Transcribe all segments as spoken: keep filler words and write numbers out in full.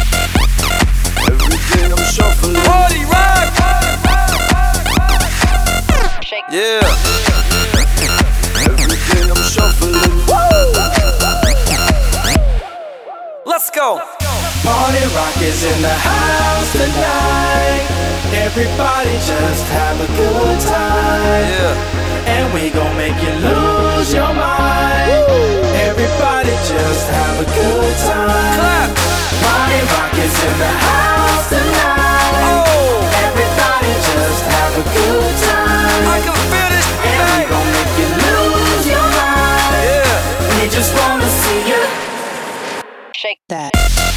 Every day I'm shuffling. Party rock. Yeah. Every day I'm shuffling. Let's go. Party rock is in the house tonight. Everybody just have a good time. Yeah. And we gon' make you lose your mind. Everybody just have a good time. Clap. Party rock is in the house tonight. Oh. Everybody just have a good time. I can feel this And we thing. gon' make you lose your mind. Yeah. We just wanna see you Shake that.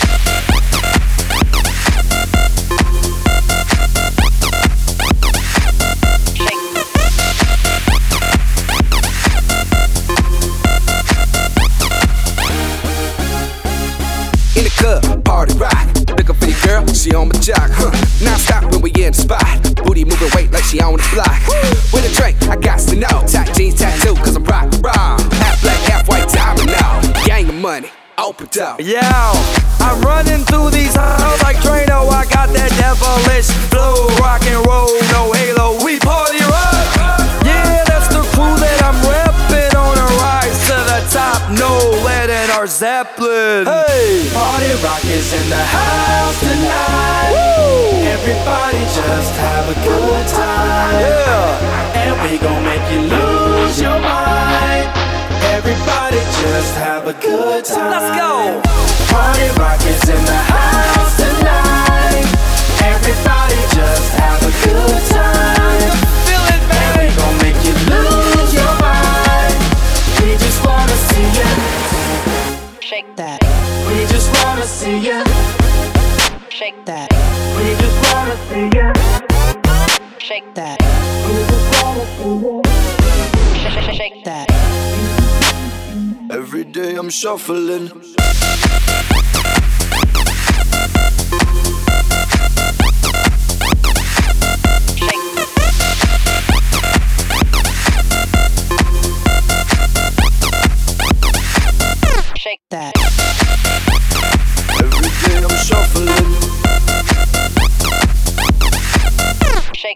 In the club, party rock. Looking for your girl, she on my jock, huh? Now stop when we in the spot. Booty moving weight like she on the block. With a drink, I got to know. Tight jeans, tattoo, cause I'm rock, raw. Half black, half white, diamond now. Gang of money, open up. Yeah, I'm running through these halls like Drano. I got that devilish flow, rock and roll, no halo. We party rock. Yeah, that's the crew that I'm repping on a rise to the top. No lead in our Zeppelin. Hey, Party rock is in the house tonight. woo. Everybody just have a good time. Yeah, And we gon' make you lose your mind. Everybody just have a good time. let's go. Party rock is in the house tonight. Everybody just have a good time. Feel it, And we baby. gon' make you lose your mind. We just wanna see you. Shake that. We just wanna see you. Shake that. We just wanna see you. Shake that. We just wanna see you. Shake, shake that. Every day I'm shuffling. Shake that. Every day I'm shuffling. Shake.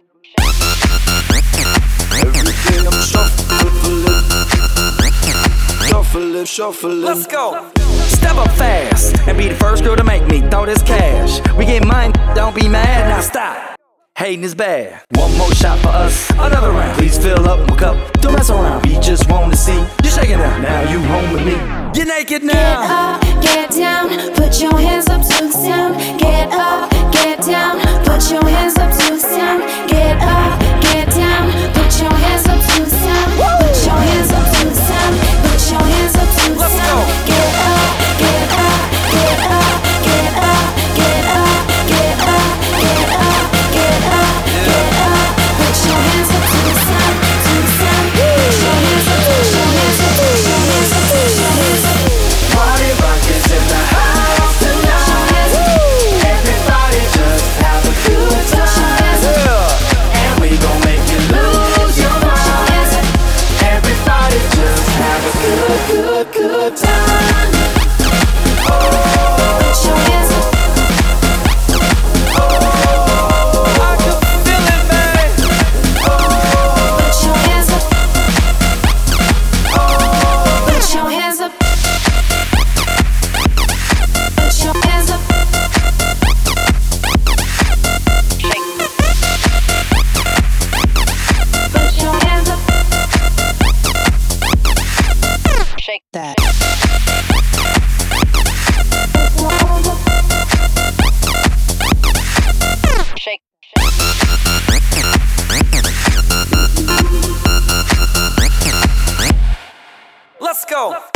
Every day I'm shuffling. Shuffling, shuffling. Let's go. Step up fast and be the first girl to make me throw this cash. We get mine, don't be mad, now stop. Hating is bad. One more shot for us, another round. Please fill up my cup, don't mess around. We just wanna see you shaking out. Now you home with me. You're naked Get now. up, get down, put your hands up to the sound. Get up, get down, put your hands up to the sound. Get up, get down, put your hands up to the sound. Put your hands up to the sound. Put your hands up to the Let's go. sound. Get up, get up, get up, get up, get up, get up, get up, get up, get up. Put your hands up to the sound, to the sound. Put your hands up, put your hands up, put your hands up, put your hands up. Party rock is in the house tonight. Everybody just have a good time. Yeah. And we gon' make you lose your mind. Everybody just have a good, good, good time. Put your hands up. I can feel it, baby. Put your hands up. Put your hands up. Put your hands up. Put your hands up. Shake that. Shake. Let's go.